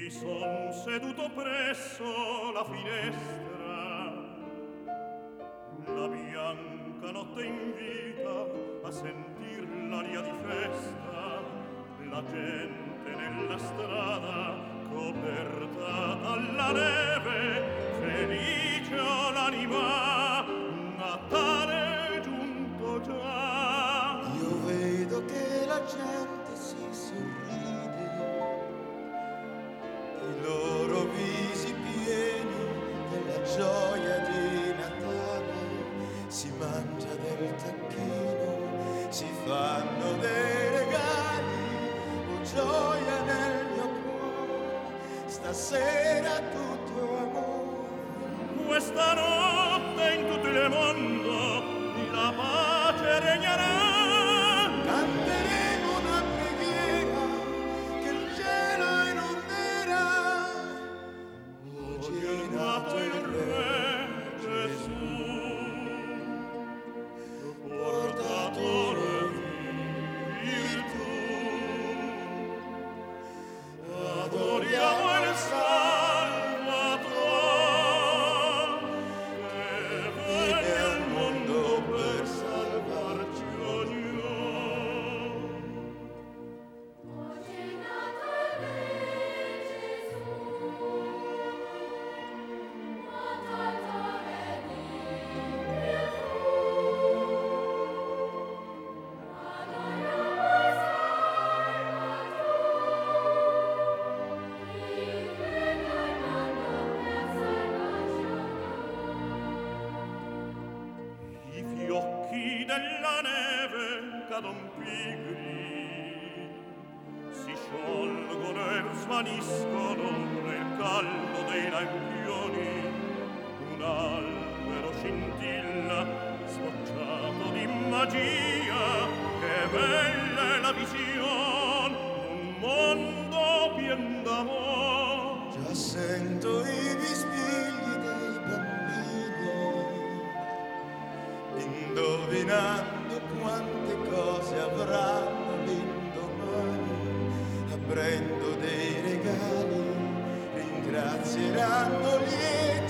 Mi son seduto presso la finestra, la bianca notte invita a sentir l'aria di festa, la gente nella strada coperta dalla neve, felice ho l'anima, Natale è giunto già. Io vedo che la gente si sorride, i loro visi pieni della gioia di Natale, si mangia del tacchino, si fanno dei regali, oh gioia nel mio cuore, stasera tutto amore. Questa notte in tutto il mondo la pace regnerà. Canteremo una preghiera che il cielo inonderà. Oggi è nato il Re Gesù, portatore di virtù. Adoriamo il Salvatore che venne al mondo per salvarci ognuno. I fiocchi della neve cadon pigri, si sciolgono e svaniscono nel caldo dei lampioni. Un albero scintilla, sbocciato di magia, che bella è la vision d'un mondo pien d'amor. Già sento i bisbigli dei bambini, indovinando quante cose avranno l'indomani, aprendo dei regali, ringrazieranno lieti